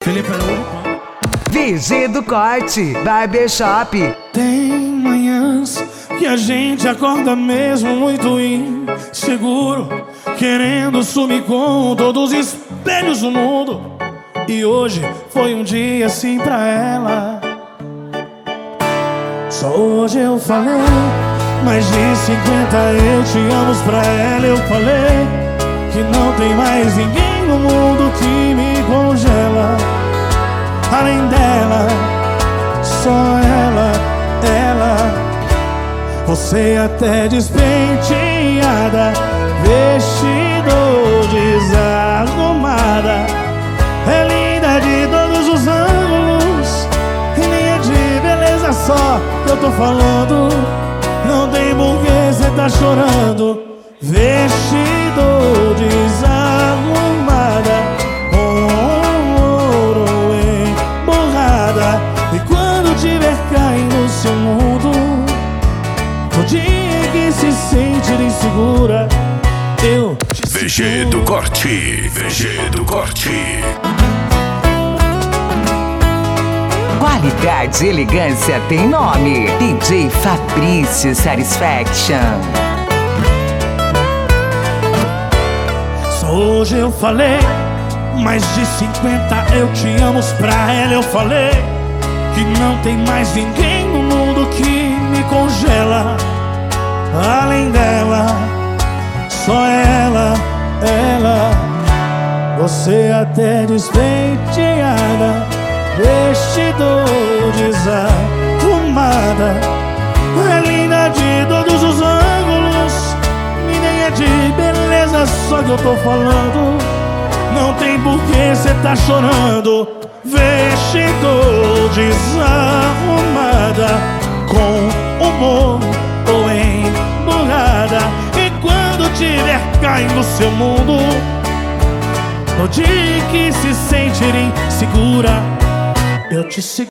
VG do Corte, Barbershop. Tem manhãs que a gente acorda mesmo muito inseguro, querendo sumir com todos os espelhos do mundo. E hoje foi um dia assim pra ela. Só hoje eu falei mais de 50 eu te amo pra ela. Eu falei que não tem mais ninguém no mundo que me congela. Além dela, só ela. Você até despenteada, vestido desarrumada, é linda de todos os ângulos, e nem é de beleza só que eu tô falando. Não tem porquê cê tá chorando. Vestido desarrumada, com ouro emborrada. E quando tiver caindo seu mundo, no dia que se sentir insegura, eu te VG do Corte, VG do Corte. Qualidade e elegância tem nome. DJ Fabrício Satisfaction. Só hoje eu falei mais de 50 eu te amo pra ela. Eu falei que não tem mais ninguém no mundo que me congela. Além dela, só ela. Você até despenteada, vestido desarrumada, é linda de todos os ângulos, e nem é de beleza só que eu tô falando. Não tem porquê cê tá chorando. Vestido desarrumada, com humor ou emburrada. E quando tiver caindo seu mundo, no dia que se sentir insegura, eu te seguro.